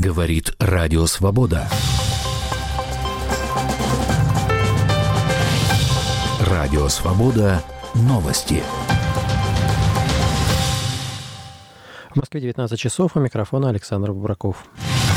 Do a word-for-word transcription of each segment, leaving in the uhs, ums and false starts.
Говорит Радио Свобода. Радио Свобода. Новости. В Москве девятнадцать часов, у микрофона Александр Бубраков.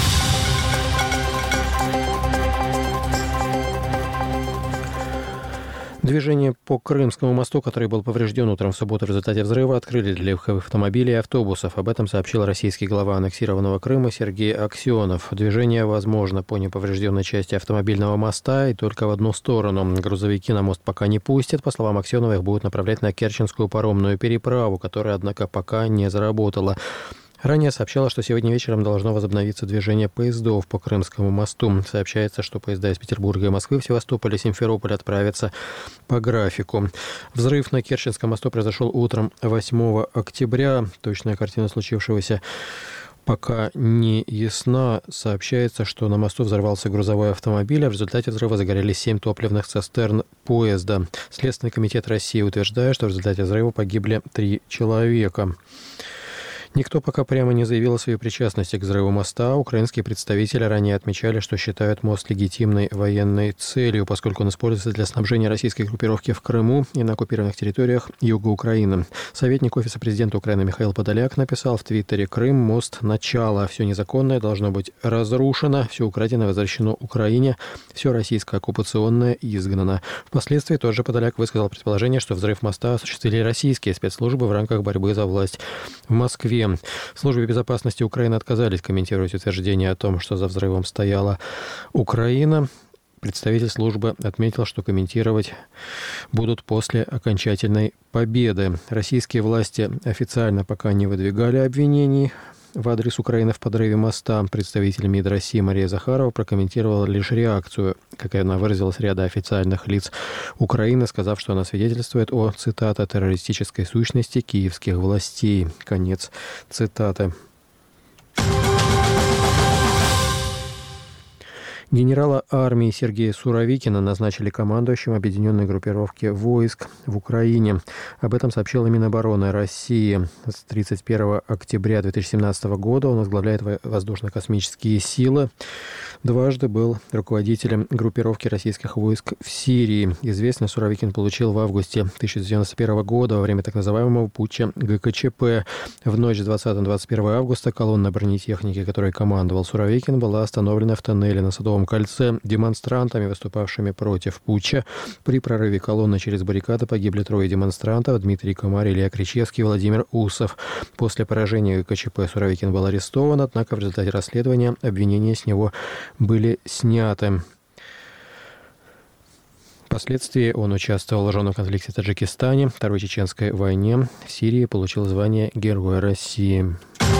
Движение по Крымскому мосту, который был поврежден утром в субботу в результате взрыва, открыли для легковых автомобилей и автобусов. Об этом сообщил российский глава аннексированного Крыма Сергей Аксенов. Движение возможно по неповрежденной части автомобильного моста и только в одну сторону. Грузовики на мост пока не пустят. По словам Аксенова, их будут направлять на Керченскую паромную переправу, которая, однако, пока не заработала. Ранее сообщалось, что сегодня вечером должно возобновиться движение поездов по Крымскому мосту. Сообщается, что поезда из Петербурга и Москвы в Севастополь и Симферополь отправятся по графику. Взрыв на Керченском мосту произошел утром восьмого октября. Точная картина случившегося пока не ясна. Сообщается, что на мосту взорвался грузовой автомобиль, а в результате взрыва загорелись семь топливных цистерн поезда. Следственный комитет России утверждает, что в результате взрыва погибли три человека. Никто пока прямо не заявил о своей причастности к взрыву моста. Украинские представители ранее отмечали, что считают мост легитимной военной целью, поскольку он используется для снабжения российской группировки в Крыму и на оккупированных территориях юга Украины. Советник Офиса президента Украины Михаил Подоляк написал в Твиттере: «Крым – мост начала. Все незаконное должно быть разрушено, все украденное возвращено Украине, все российское оккупационное изгнано». Впоследствии тот же Подоляк высказал предположение, что взрыв моста осуществили российские спецслужбы в рамках борьбы за власть в Москве. В Службе безопасности Украины отказались комментировать утверждение о том, что за взрывом стояла Украина. Представитель службы отметил, что комментировать будут после окончательной победы. Российские власти официально пока не выдвигали обвинений в адрес Украины в подрыве моста. Представитель МИД России Мария Захарова прокомментировала лишь реакцию, как она выразилась, ряда официальных лиц Украины, сказав, что она свидетельствует о, цитата, террористической сущности киевских властей. Конец цитаты. Генерала армии Сергея Суровикина назначили командующим объединенной группировки войск в Украине. Об этом сообщила Минобороны России. С тридцать первого октября две тысячи семнадцатого года он возглавляет воздушно-космические силы. Дважды был руководителем группировки российских войск в Сирии. Известно, Суровикин получил в августе тысяча девятьсот девяносто первого года во время так называемого путча ГКЧП. В ночь с двадцатого на двадцать первое августа колонна бронетехники, которой командовал Суровикин, была остановлена в тоннеле на Садовом кольце демонстрантами, выступавшими против путча. При прорыве колонны через баррикады погибли трое демонстрантов: Дмитрий Комар, Илья Кричевский и Владимир Усов. После поражения ГКЧП Суровикин был арестован, однако в результате расследования обвинения с него были сняты. Впоследствии он участвовал в вооруженном конфликте в Таджикистане, Второй чеченской войне, в Сирии, получил звание Героя России.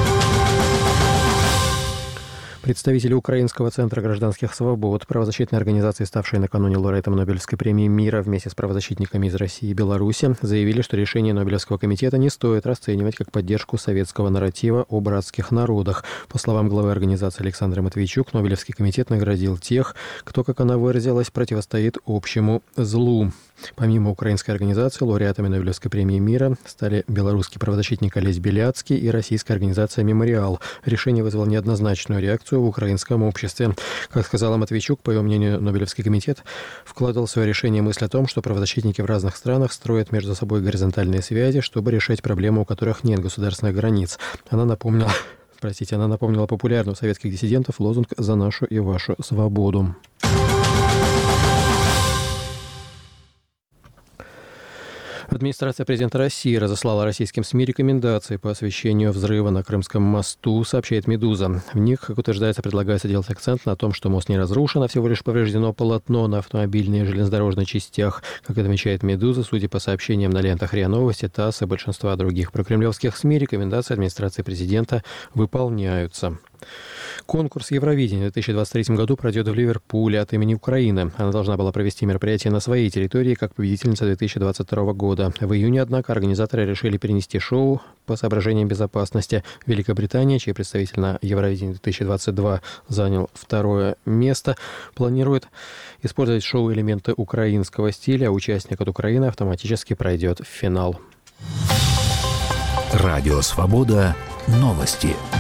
Представители Украинского центра гражданских свобод, правозащитной организации, ставшей накануне лауреатом Нобелевской премии мира вместе с правозащитниками из России и Беларуси, заявили, что решение Нобелевского комитета не стоит расценивать как поддержку советского нарратива о братских народах. По словам главы организации Александры Матвейчук, Нобелевский комитет наградил тех, кто, как она выразилась, противостоит общему злу. Помимо украинской организации, лауреатами Нобелевской премии мира стали белорусский правозащитник Олесь Беляцкий и российская организация «Мемориал». Решение вызвало неоднозначную реакцию в украинском обществе. Как сказала Матвейчук, по ее мнению, Нобелевский комитет вкладывал в свое решение мысль о том, что правозащитники в разных странах строят между собой горизонтальные связи, чтобы решать проблемы, у которых нет государственных границ. Она напомнила, простите, она напомнила популярный у советских диссидентов лозунг «За нашу и вашу свободу». Администрация президента России разослала российским СМИ рекомендации по освещению взрыва на Крымском мосту, сообщает «Медуза». В них, как утверждается, предлагается делать акцент на том, что мост не разрушен, а всего лишь повреждено полотно на автомобильной и железнодорожных частях. Как отмечает «Медуза», судя по сообщениям на лентах РИА Новости, ТАСС и большинства других прокремлевских СМИ, рекомендации администрации президента выполняются. Конкурс Евровидения в две тысячи двадцать третьем году пройдет в Ливерпуле от имени Украины. Она должна была провести мероприятие на своей территории как победительница две тысячи двадцать второго года. В июне, однако, организаторы решили перенести шоу по соображениям безопасности. Великобритания, чей представитель на Евровидении две тысячи двадцать два занял второе место, планирует использовать шоу-элементы украинского стиля, а участник от Украины автоматически пройдет в финал. Радио Свобода. Новости.